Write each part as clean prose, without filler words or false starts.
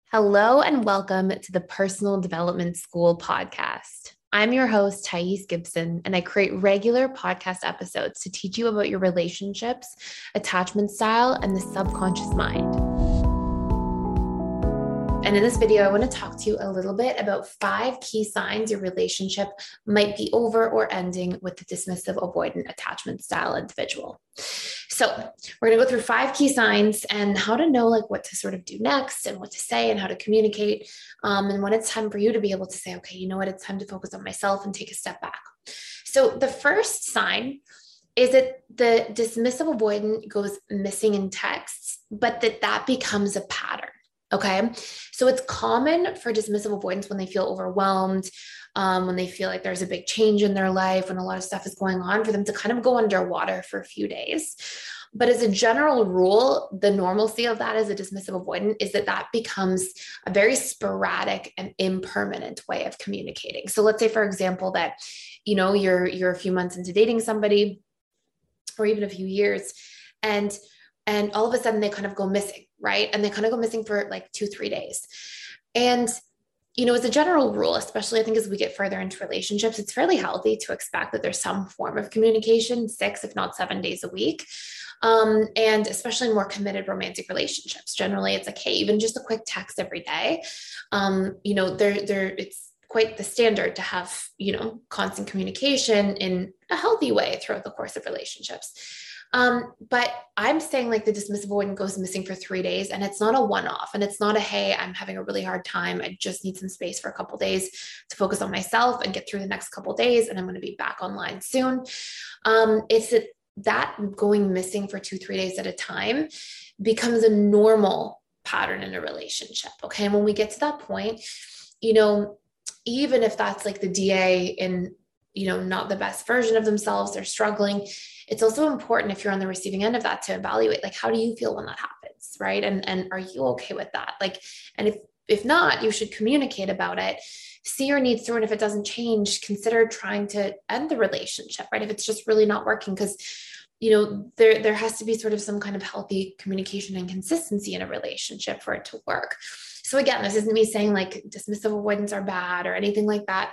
Hello and welcome to the Personal Development School podcast. I'm your host, Thais Gibson, and I create regular podcast episodes to teach you about your relationships, attachment style, and the subconscious mind. And in this video, I want to talk to you a little bit about 5 key signs your relationship might be over or ending with the dismissive avoidant attachment style individual. So we're going to go through 5 key signs and how to know what to sort of do next and what to say and how to communicate. And when it's time for you to be able to say, okay, you know what, it's time to focus on myself and take a step back. So the first sign is that the dismissive avoidant goes missing in texts, but that becomes a pattern. Okay. So it's common for dismissive avoidants when they feel overwhelmed, when they feel like there's a big change in their life, when a lot of stuff is going on, for them to kind of go underwater for a few days. But as a general rule, the normalcy of that as a dismissive avoidant is that becomes a very sporadic and impermanent way of communicating. So let's say, for example, that, you're a few months into dating somebody or even a few years, and all of a sudden they kind of go missing, right? And they kind of go missing for 2-3 days. And, as a general rule, especially I think as we get further into relationships, it's fairly healthy to expect that there's some form of communication 6, if not 7 days a week. And especially in more committed romantic relationships, generally it's like, hey, even just a quick text every day. It's quite the standard to have, constant communication in a healthy way throughout the course of relationships. But I'm saying the dismissive avoidant goes missing for 3 days, and it's not a one-off, and it's not a, hey, I'm having a really hard time, I just need some space for a couple days to focus on myself and get through the next couple days, and I'm going to be back online soon. It's that going missing for 2-3 days at a time becomes a normal pattern in a relationship. Okay. And when we get to that point, even if that's the DA in, not the best version of themselves, they're struggling. It's also important, if you're on the receiving end of that, to evaluate, how do you feel when that happens? Right. And are you okay with that? And if not, you should communicate about it, see your needs through. And if it doesn't change, consider trying to end the relationship, right? If it's just really not working, because, there has to be sort of some kind of healthy communication and consistency in a relationship for it to work. So again, this isn't me saying dismissive avoidants are bad or anything like that.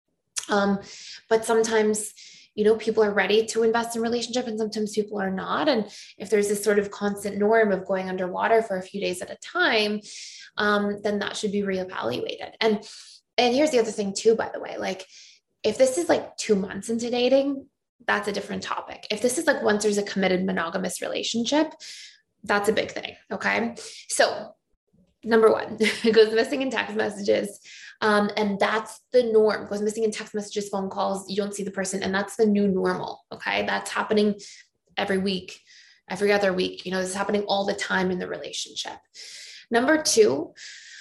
But sometimes, people are ready to invest in relationship, and sometimes people are not. And if there's this sort of constant norm of going underwater for a few days at a time, then that should be reevaluated. And here's the other thing too, by the way, if this is 2 months into dating, that's a different topic. If this is once there's a committed monogamous relationship, that's a big thing. Okay. So number 1, it goes missing in text messages. And that's the norm. It goes missing in text messages, phone calls, you don't see the person. And that's the new normal. Okay. That's happening every week, every other week. This is happening all the time in the relationship. Number 2,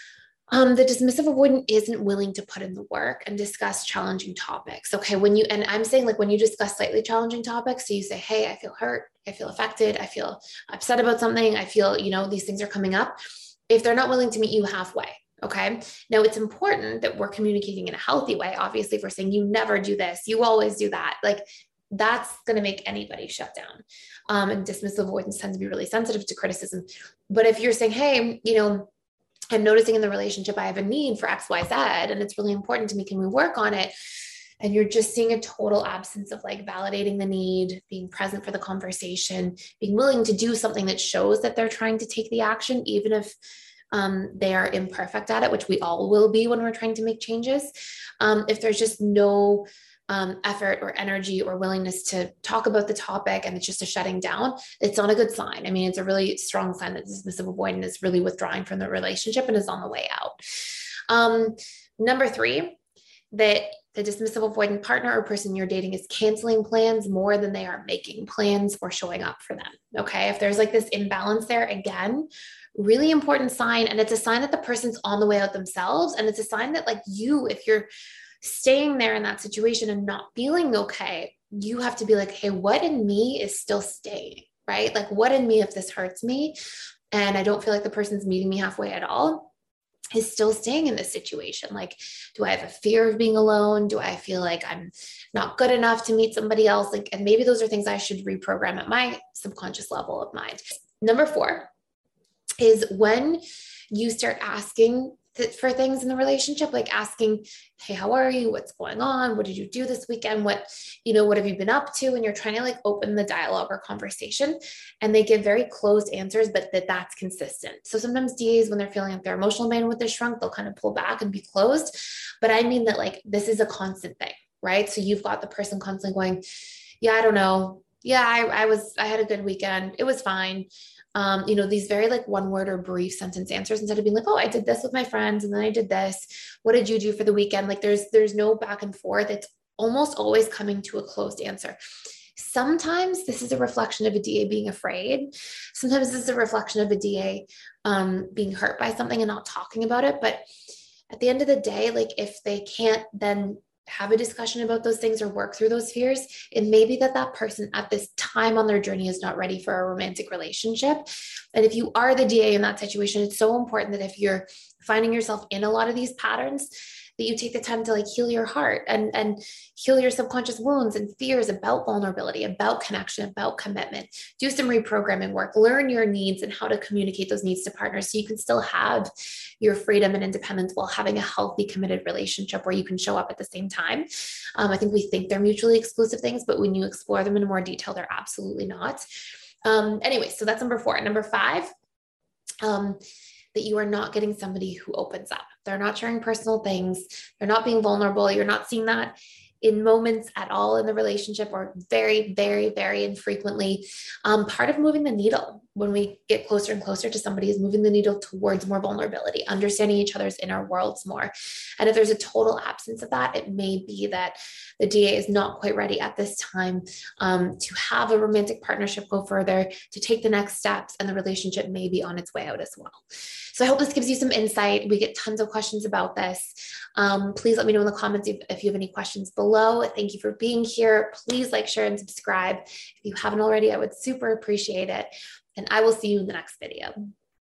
the dismissive avoidant isn't willing to put in the work and discuss challenging topics. Okay. And I'm saying when you discuss slightly challenging topics, so you say, hey, I feel hurt, I feel affected, I feel upset about something, I feel, these things are coming up. If they're not willing to meet you halfway. Okay. Now it's important that we're communicating in a healthy way. Obviously, if we're saying you never do this, you always do that, that's going to make anybody shut down. And dismissive avoidance tend to be really sensitive to criticism. But if you're saying, hey, I'm noticing in the relationship, I have a need for X, Y, Z, and it's really important to me. Can we work on it? And you're just seeing a total absence of validating the need, being present for the conversation, being willing to do something that shows that they're trying to take the action, even if they are imperfect at it, which we all will be when we're trying to make changes. If there's just no effort or energy or willingness to talk about the topic, and it's just a shutting down, it's not a good sign. I mean, it's a really strong sign that dismissive avoidant is really withdrawing from the relationship and is on the way out. Number 3, that the dismissive avoidant partner or person you're dating is canceling plans more than they are making plans or showing up for them. Okay. If there's this imbalance there, again, really important sign. And it's a sign that the person's on the way out themselves. And it's a sign that if you're staying there in that situation and not feeling okay, you have to be hey, what in me is still staying, right? What in me, if this hurts me and I don't feel like the person's meeting me halfway at all, is still staying in this situation? Do I have a fear of being alone? Do I feel like I'm not good enough to meet somebody else? And maybe those are things I should reprogram at my subconscious level of mind. Number 4 is when you start asking for things in the relationship, like asking, hey, how are you? What's going on? What did you do this weekend? What have you been up to? And you're trying to like open the dialogue or conversation, and they give very closed answers, but that's consistent. So sometimes DAs, when they're feeling like their emotional bandwidth is shrunk, they'll kind of pull back and be closed. But I mean that like, this is a constant thing, right? So you've got the person constantly going, yeah, I don't know. Yeah, I had a good weekend. It was fine. These very like one word or brief sentence answers, instead of being like, oh, I did this with my friends and then I did this. What did you do for the weekend? Like there's no back and forth. It's almost always coming to a closed answer. Sometimes this is a reflection of a DA being afraid. Sometimes this is a reflection of a DA being hurt by something and not talking about it. But at the end of the day, like if they can't then have a discussion about those things or work through those fears, it may be that person at this time on their journey is not ready for a romantic relationship. And if you are the DA in that situation, it's so important that if you're finding yourself in a lot of these patterns, that you take the time to like heal your heart and heal your subconscious wounds and fears about vulnerability, about connection, about commitment. Do some reprogramming work, learn your needs and how to communicate those needs to partners so you can still have your freedom and independence while having a healthy, committed relationship where you can show up at the same time. I think we think they're mutually exclusive things, but when you explore them in more detail, they're absolutely not. Anyway, so that's number 4. Number 5, that you are not getting somebody who opens up. They're not sharing personal things. They're not being vulnerable. You're not seeing that in moments at all in the relationship, or very, very, very infrequently. Part of moving the needle when we get closer and closer to somebody is moving the needle towards more vulnerability, understanding each other's inner worlds more. And if there's a total absence of that, it may be that the DA is not quite ready at this time to have a romantic partnership go further, to take the next steps, and the relationship may be on its way out as well. So I hope this gives you some insight. We get tons of questions about this. Please let me know in the comments if you have any questions below. Thank you for being here. Please like, share, and subscribe. If you haven't already, I would super appreciate it. And I will see you in the next video.